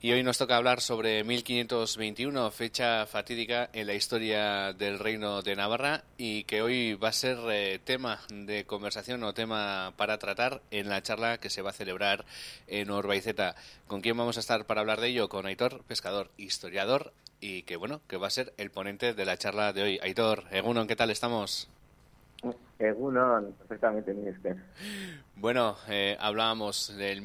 Y hoy nos toca hablar sobre 1521, fecha fatídica en la historia del Reino de Navarra y que hoy va a ser tema de conversación o tema para tratar en la charla que se va a celebrar en Orbaizeta. ¿Con quién vamos a estar para hablar de ello? Con Aitor Pescador, historiador y que va a ser el ponente de la charla de hoy. Aitor, Egunon, ¿qué tal estamos? Egunon, perfectamente, minister. Bueno, hablábamos del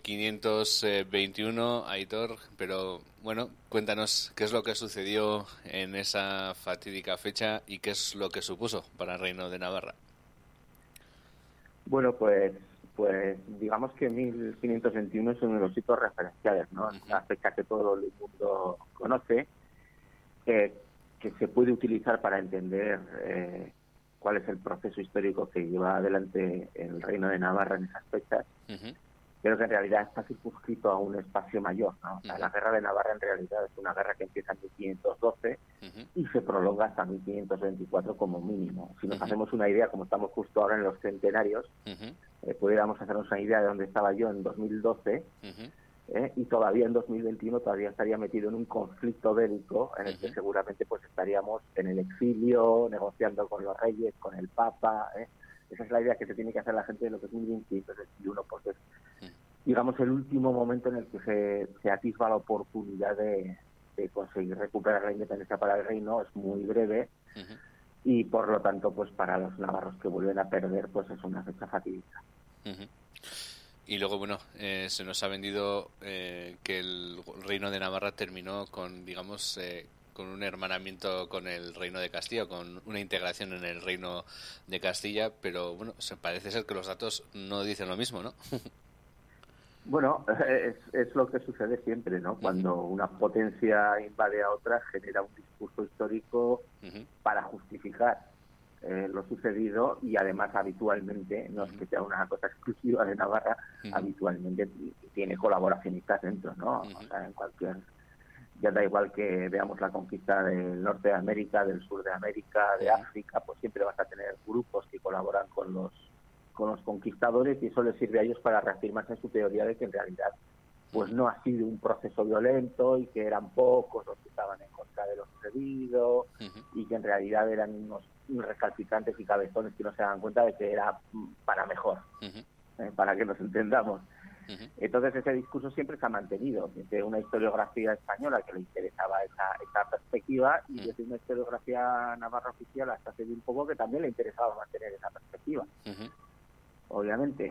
1521, Aitor, pero bueno, cuéntanos qué es lo que sucedió en esa fatídica fecha y qué es lo que supuso para el Reino de Navarra. Bueno, pues digamos que 1521 es uno de los hitos referenciales, ¿no? Es una fecha que todo el mundo conoce, que se puede utilizar para entender cuál es el proceso histórico que lleva adelante el Reino de Navarra en esas fechas, pero que en realidad está circunscrito a un espacio mayor, ¿no? O sea, la Guerra de Navarra en realidad es una guerra que empieza en 1512 y se prolonga hasta 1524 como mínimo. Si nos hacemos una idea, como estamos justo ahora en los centenarios, pudiéramos hacernos una idea de dónde estaba yo en 2012, y todavía en 2021 todavía estaría metido en un conflicto bélico en el que seguramente pues estaríamos en el exilio, negociando con los reyes, con el Papa. Esa es la idea que se tiene que hacer la gente de lo que es 1521, porque es, digamos, el último momento en el que se atisba la oportunidad de conseguir recuperar la independencia para el reino. Es muy breve y por lo tanto pues para los navarros que vuelven a perder pues es una fecha fatídica. Y luego, bueno, se nos ha vendido que el Reino de Navarra terminó con, digamos, con un hermanamiento con el Reino de Castilla, con una integración en el Reino de Castilla, pero bueno, parece ser que los datos no dicen lo mismo, ¿no? Bueno, es lo que sucede siempre, ¿no? Cuando una potencia invade a otra, genera un discurso histórico para justificar lo sucedido, y además habitualmente, no es que sea una cosa exclusiva de Navarra, habitualmente tiene colaboracionistas dentro, ¿no? O sea, en cualquier... Ya da igual que veamos la conquista del norte de América, del sur de América, de África, pues siempre vas a tener grupos que colaboran con los conquistadores, y eso les sirve a ellos para reafirmarse en su teoría de que en realidad pues no ha sido un proceso violento y que eran pocos los que estaban en contra de lo sucedido y que en realidad eran unos recalcitrantes y cabezones que no se dan cuenta de que era para mejor, para que nos entendamos. Entonces ese discurso siempre se ha mantenido desde una historiografía española que le interesaba esa perspectiva, y desde una historiografía navarra oficial hasta hace un poco que también le interesaba mantener esa perspectiva. Obviamente,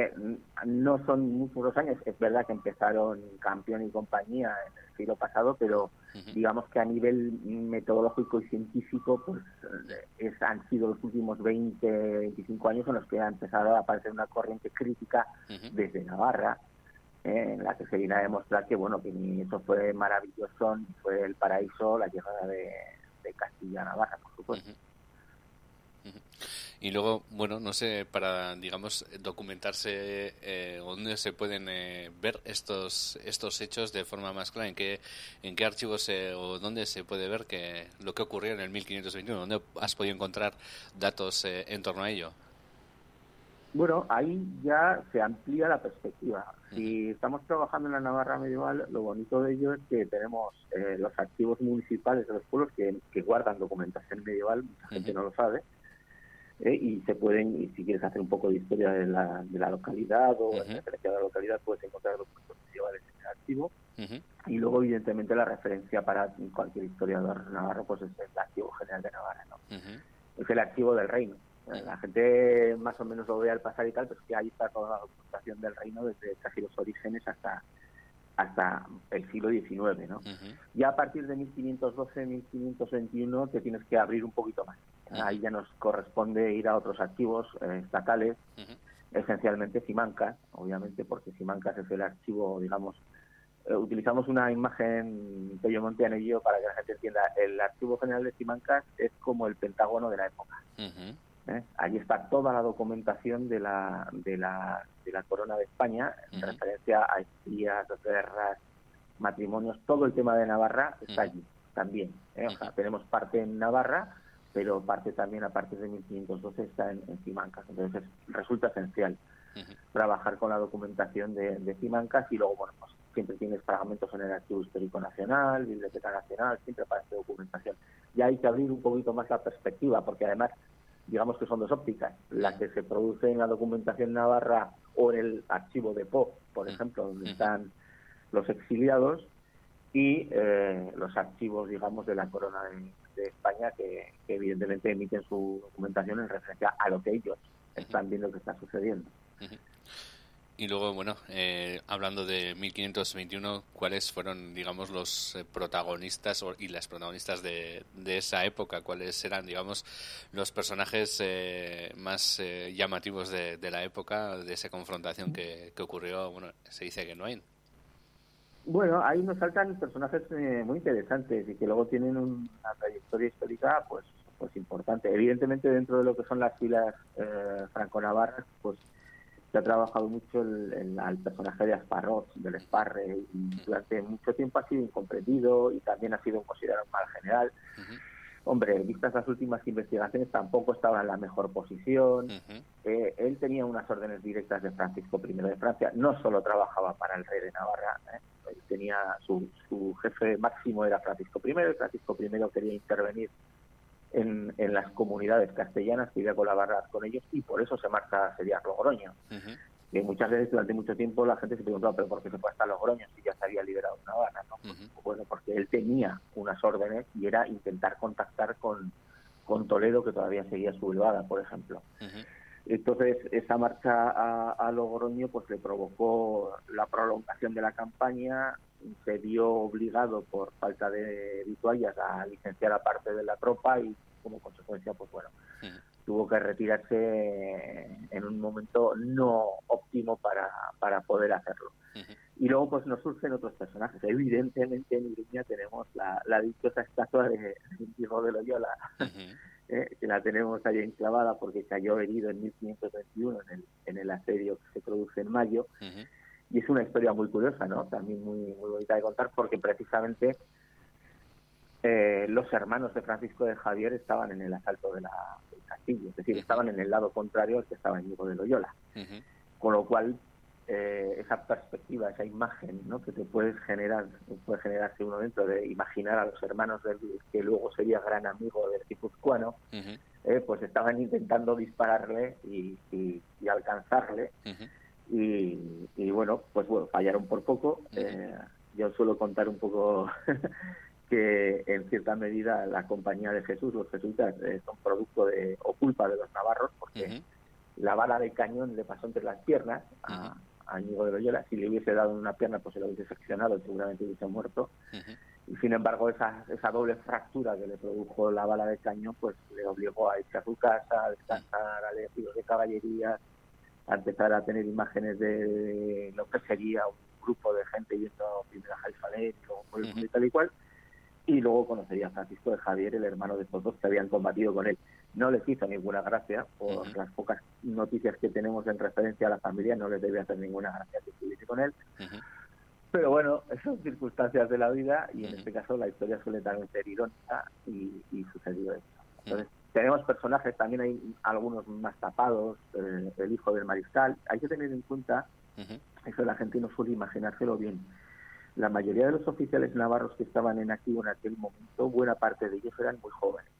no son muchos los años, es verdad que empezaron Campión y compañía en el siglo pasado, pero digamos que a nivel metodológico y científico pues han sido los últimos 20-25 años en los que ha empezado a aparecer una corriente crítica desde Navarra, en la que se viene a demostrar que bueno, que ni eso fue maravilloso, ni fue el paraíso la llegada de Castilla a Navarra, por supuesto. Y luego, bueno, no sé, para, digamos, documentarse, ¿dónde se pueden ver estos hechos de forma más clara? ¿En qué archivos o dónde se puede ver lo que ocurrió en el 1521? ¿Dónde has podido encontrar datos en torno a ello? Bueno, ahí ya se amplía la perspectiva. Si estamos trabajando en la Navarra medieval, lo bonito de ello es que tenemos los archivos municipales de los pueblos que guardan documentación medieval, mucha gente no lo sabe, y se pueden, y si quieres hacer un poco de historia de la localidad o en referencia a la localidad, puedes encontrar documentos medievales en el archivo. Y luego, evidentemente, la referencia para cualquier historiador navarro pues es el Archivo General de Navarra, ¿no? Es el archivo del reino. La gente más o menos lo ve al pasar y tal, pero es que ahí está toda la documentación del reino desde casi los orígenes hasta el siglo XIX, ¿no? Ya a partir de 1512, 1521 te tienes que abrir un poquito más. Ahí ya nos corresponde ir a otros archivos estatales, esencialmente Simancas, obviamente, porque Simancas es el archivo, digamos, utilizamos una imagen Peyomonte Anello para que la gente entienda. El Archivo General de Simancas es como el Pentágono de la época. Allí está toda la documentación de la corona de España, en referencia a espías, guerras, matrimonios, todo el tema de Navarra está allí también. O sea, tenemos parte en Navarra, pero parte también a partir de 1512 está en Simancas. Entonces resulta esencial trabajar con la documentación de Simancas, y luego, bueno, pues siempre tienes fragmentos en el Archivo Histórico Nacional, Biblioteca Nacional, siempre aparece documentación. Ya hay que abrir un poquito más la perspectiva, porque además, digamos que son dos ópticas, la que se produce en la documentación navarra o en el archivo de Po, por ejemplo, donde están los exiliados, y los archivos, digamos, de la Corona de España, que evidentemente emiten su documentación en referencia a lo que ellos están viendo que está sucediendo. Y luego, bueno, hablando de 1521, ¿cuáles fueron, digamos, los protagonistas y las protagonistas de esa época? ¿Cuáles eran, digamos, los personajes más llamativos de la época, de esa confrontación que ocurrió? Bueno, se dice que no hay. Bueno, ahí nos saltan personajes muy interesantes y que luego tienen una trayectoria histórica pues importante. Evidentemente, dentro de lo que son las filas franco-navarras, pues se ha trabajado mucho el personaje de Asparroz, del Esparre, y durante mucho tiempo ha sido incomprendido y también ha sido considerado un mal general. Hombre, vistas las últimas investigaciones, tampoco estaba en la mejor posición. Él tenía unas órdenes directas de Francisco I de Francia, no solo trabajaba para el rey de Navarra, él tenía su jefe máximo era Francisco I. Francisco I quería intervenir en las comunidades castellanas, quería colaborar con ellos, y por eso se marcha a asediar Logroño. Que muchas veces durante mucho tiempo la gente se preguntaba, ¿pero por qué se fue hasta Logroño si ya se había liberado Navarra? ¿No? Bueno, porque él tenía unas órdenes y era intentar contactar con Toledo, que todavía seguía sublevada, por ejemplo. Entonces, esa marcha a Logroño pues le provocó la prolongación de la campaña, se vio obligado por falta de vituallas a licenciar a parte de la tropa y como consecuencia, pues bueno, tuvo que retirarse en un momento no óptimo para poder hacerlo. Y luego pues nos surgen otros personajes. Evidentemente en Iruña tenemos la dichosa estatua de Íñigo de Loyola, que la tenemos ahí enclavada porque cayó herido en 1521 en el asedio que se produce en mayo. Y es una historia muy curiosa, ¿no? También muy bonita de contar, porque precisamente los hermanos de Francisco de Javier estaban en el asalto del castillo, es decir, estaban en el lado contrario al que estaba Íñigo de Loyola. Con lo cual, esa perspectiva, esa imagen, ¿no?, que te puede generarse uno dentro de imaginar a los hermanos que luego sería gran amigo del guipuzcoano, pues estaban intentando dispararle y alcanzarle. Y bueno, pues bueno, fallaron por poco. Yo suelo contar un poco que en cierta medida la Compañía de Jesús, los jesuitas, son producto o culpa de los navarros, porque la bala de cañón le pasó entre las piernas a Íñigo de Loyola. Si le hubiese dado una pierna, pues se lo hubiese seccionado y seguramente hubiese muerto. Y sin embargo, esa doble fractura que le produjo la bala de cañón, pues le obligó a irse a su casa, a descansar, a leer libros de caballería, a empezar a tener imágenes de lo que sería un grupo de gente yendo primero a Jerusalén y luego por el mundo y tal y cual, y luego conocería a Francisco de Javier, el hermano de estos dos que habían combatido con él. No les hizo ninguna gracia, por las pocas noticias que tenemos en referencia a la familia, no les debe hacer ninguna gracia que estuviese con él. Pero bueno, son circunstancias de la vida y en este caso la historia suele también ser irónica y sucedió eso. Entonces, tenemos personajes, también hay algunos más tapados, el hijo del mariscal. Hay que tener en cuenta, eso la gente no suele imaginárselo bien, la mayoría de los oficiales navarros que estaban en activo en aquel momento, buena parte de ellos eran muy jóvenes.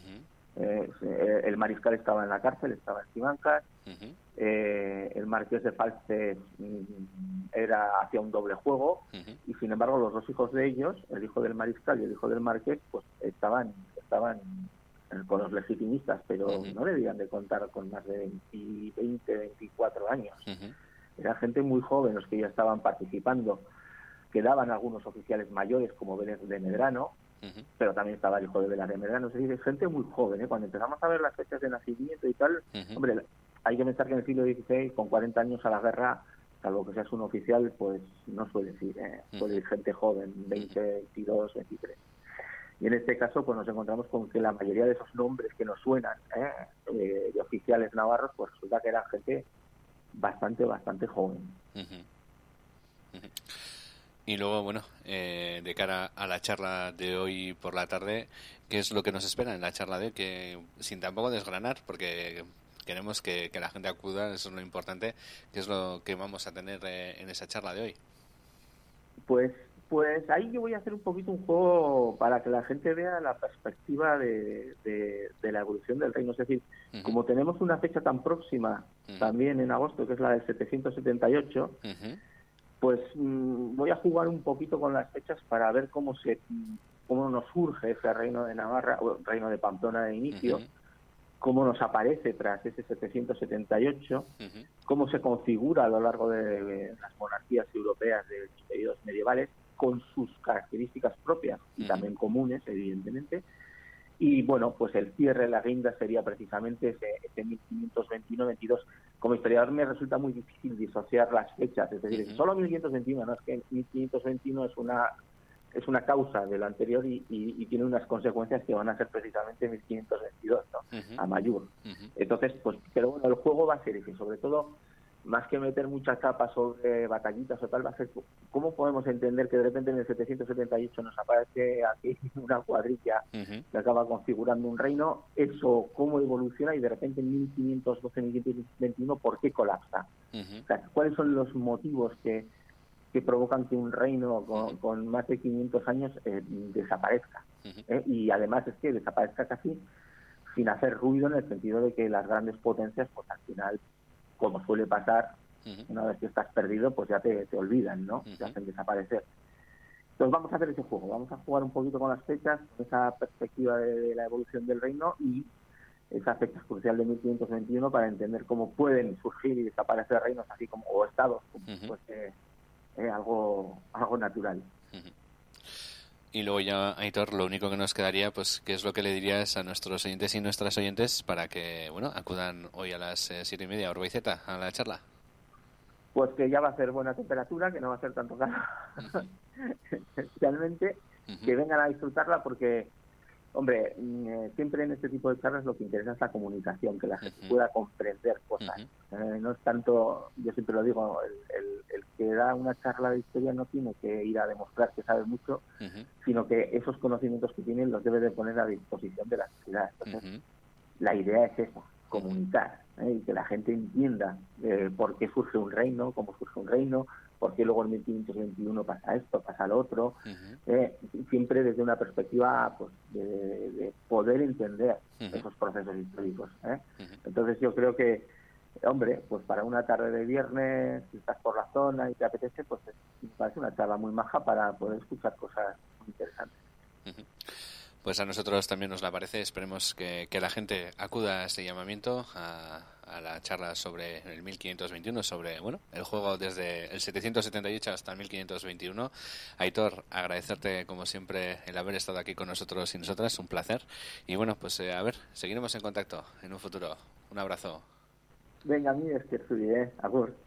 El mariscal estaba en la cárcel, estaba en Simancas, el marqués de Falces hacía un doble juego, y sin embargo los dos hijos de ellos, el hijo del mariscal y el hijo del marqués, pues estaban con los legitimistas, pero no debían de contar con más de 20, 24 años. Era gente muy joven los que ya estaban participando. Quedaban algunos oficiales mayores como Vélez de Medrano, pero también estaba el hijo de Vélez de Medrano. Es decir, gente muy joven. Cuando empezamos a ver las fechas de nacimiento y tal, hombre, hay que pensar que en el siglo XVI, con 40 años a la guerra, salvo que seas un oficial, pues no suele ir, suele ir gente joven, 20, 22, 23. Y en este caso pues nos encontramos con que la mayoría de esos nombres que nos suenan de oficiales navarros, pues resulta que eran gente bastante joven. Y luego, bueno, de cara a la charla de hoy por la tarde, ¿qué es lo que nos espera en la charla de hoy? Que sin tampoco desgranar, porque queremos que la gente acuda, eso es lo importante, ¿qué es lo que vamos a tener en esa charla de hoy? Pues ahí yo voy a hacer un poquito un juego para que la gente vea la perspectiva de la evolución del reino. Es decir, como tenemos una fecha tan próxima, también en agosto, que es la del 778, pues voy a jugar un poquito con las fechas para ver cómo nos surge ese reino de Navarra, o reino de Pamplona de inicio, cómo nos aparece tras ese 778, cómo se configura a lo largo de las monarquías europeas de los periodos medievales, con sus características propias y también comunes, evidentemente. Y bueno, pues el cierre, la guinda sería precisamente ese 1521-22. Como historiador me resulta muy difícil disociar las fechas, es decir, solo 1521, no es que 1521 es una causa de lo anterior y tiene unas consecuencias que van a ser precisamente 1522, ¿no? A mayor. Entonces, pues, pero bueno, el juego va a ser ese, sobre todo, más que meter muchas capas sobre batallitas o tal, va a ser cómo podemos entender que de repente en el 778 nos aparece aquí una cuadrilla que acaba configurando un reino, eso cómo evoluciona y de repente en 1512, 1521, ¿por qué colapsa? O sea, ¿cuáles son los motivos que provocan que un reino con más de 500 años desaparezca? Y además es que desaparezca casi sin hacer ruido, en el sentido de que las grandes potencias, pues al final, como suele pasar, una vez que estás perdido, pues ya te olvidan, ¿no? Te hacen desaparecer. Entonces vamos a hacer ese juego, vamos a jugar un poquito con las fechas, esa perspectiva de la evolución del reino y esa fecha crucial de 1521 para entender cómo pueden surgir y desaparecer reinos así como, o estados, como pues, algo natural. Y luego ya, Aitor, lo único que nos quedaría, pues, ¿qué es lo que le dirías a nuestros oyentes y nuestras oyentes para que, bueno, acudan hoy a las 7:30 a Orbaiceta a la charla? Pues que ya va a ser buena temperatura, que no va a ser tanto calor, especialmente que vengan a disfrutarla porque, hombre, siempre en este tipo de charlas lo que interesa es la comunicación, que la gente pueda comprender cosas. No es tanto, yo siempre lo digo, el que da una charla de historia no tiene que ir a demostrar que sabe mucho, sino que esos conocimientos que tienen los debe de poner a disposición de la sociedad. Entonces, la idea es esa, comunicar, y que la gente entienda por qué surge un reino, cómo surge un reino, por qué luego en 1521 pasa esto, pasa lo otro, siempre desde una perspectiva pues de poder entender esos procesos históricos. Entonces yo creo que, hombre, pues para una tarde de viernes, si estás por la zona y te apetece, pues me parece una charla muy maja para poder escuchar cosas muy interesantes. Pues a nosotros también nos la parece. Esperemos que la gente acuda a este llamamiento, a la charla sobre el 1521, sobre, bueno, el juego desde el 778 hasta el 1521. Aitor, agradecerte como siempre el haber estado aquí con nosotros y nosotras, un placer. Y bueno, pues a ver, seguiremos en contacto en un futuro. Un abrazo. Venga, a mí es que estudié, agur.